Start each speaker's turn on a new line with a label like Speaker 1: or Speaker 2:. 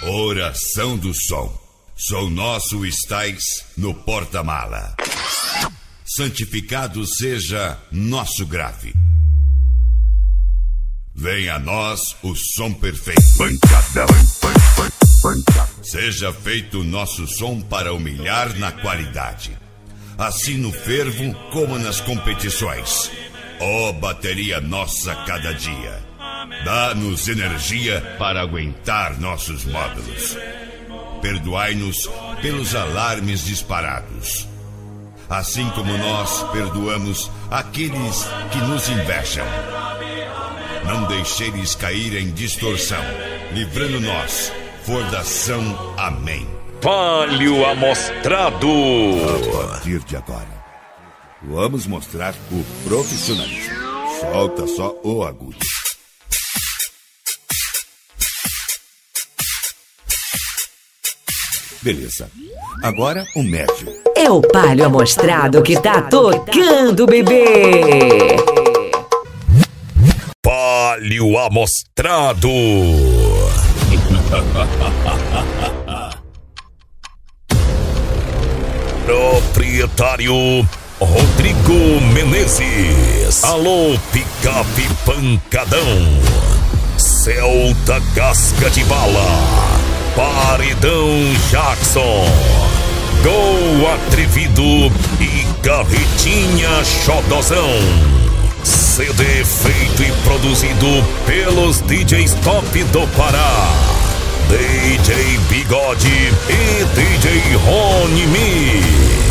Speaker 1: Oração do som. Som nosso estais no porta-mala. Santificado seja nosso grave. Venha a nós o som perfeito. Pancadão. Seja feito o nosso som para humilhar na qualidade. Assim no fervo como nas competições. Ó bateria nossa cada dia. Dá-nos energia para aguentar nossos módulos. Perdoai-nos pelos alarmes disparados. Assim como nós perdoamos aqueles que nos invejam. Não deixeis cair em distorção, livrando-nos, fordação. Amém.
Speaker 2: Palio Amostrado.
Speaker 1: A partir de agora, vamos mostrar o profissionalismo. Solta só o agudo. Beleza. Agora o médio.
Speaker 3: É o Palio Amostrado que tá tocando, bebê.
Speaker 2: Palio Amostrado. Proprietário Rodrigo Menezes. Alô, picape pancadão. Celta casca de bala. Paredão Jackson. Gol atrevido e carretinha xodozão. CD feito e produzido pelos DJs top do Pará. DJ Bigode e DJ Rony Mi.